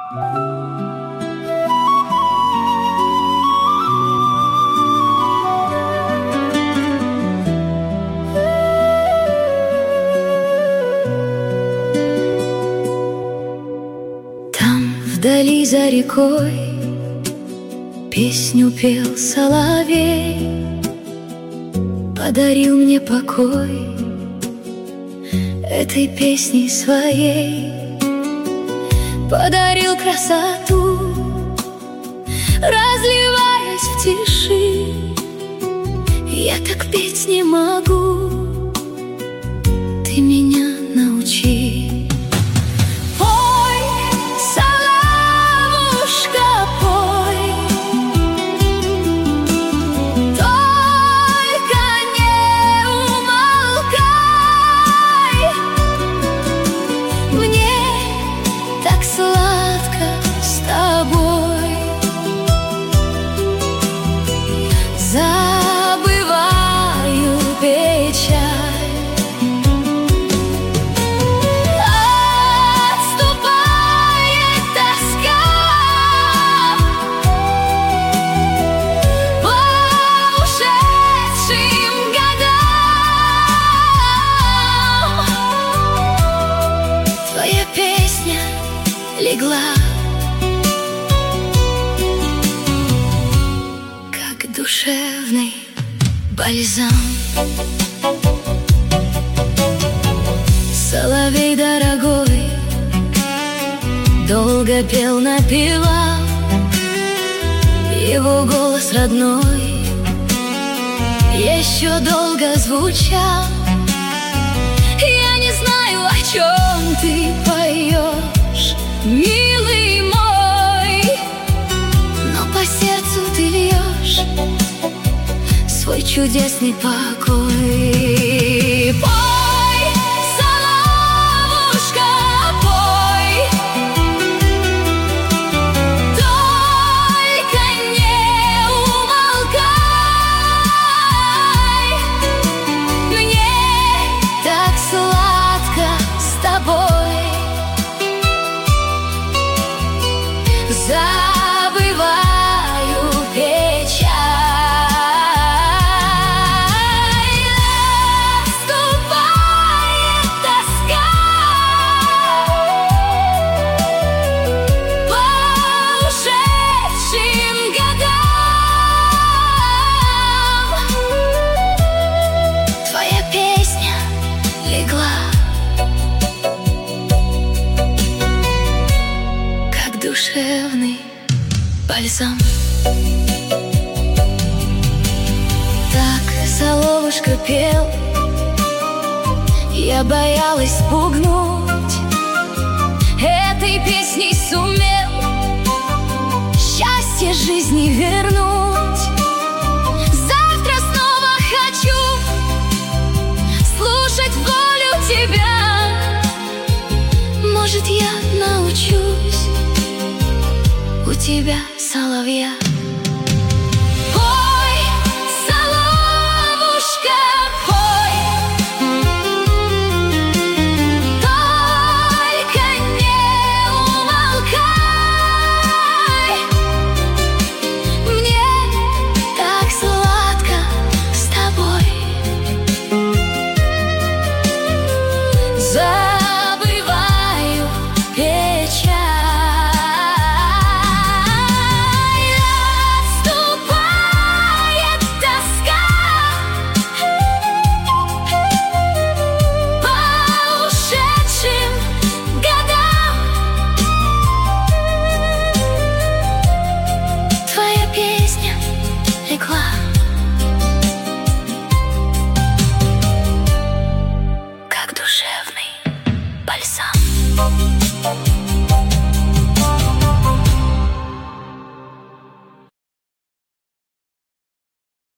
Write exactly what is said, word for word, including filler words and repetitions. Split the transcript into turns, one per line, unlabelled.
Вдали за рекой песню пел соловей, подарил мне покой этой песней своей, подарил красоту, разливаясь в тиши. Я так петь не могу, ты меня научи. Забываю печаль, отступает тоска по ушедшим годам. Твоя песня легла душевный бальзам. Соловей дорогой долго пел, напевал, его голос родной еще долго звучал. Я не знаю, о чем ты поешь, милый мой, но по сердцу ты льешь свой чудесный покой. Пой, соловушка, пой, только не умолкай. Мне так сладко с тобой. Забываю печаль, отступает тоска по ушедшим годам. Твоя песня легла как душевный бальзам. Так соловушка пел, я боялась спугнуть, этой песней сумел счастье жизни вернуть. Завтра снова хочу слушать волю тебя, может, я научусь у тебя, соловья. Пой, соловушка, пой, только не умолкай. Мне так сладко с тобой. Забываю печаль, как душевный бальзам.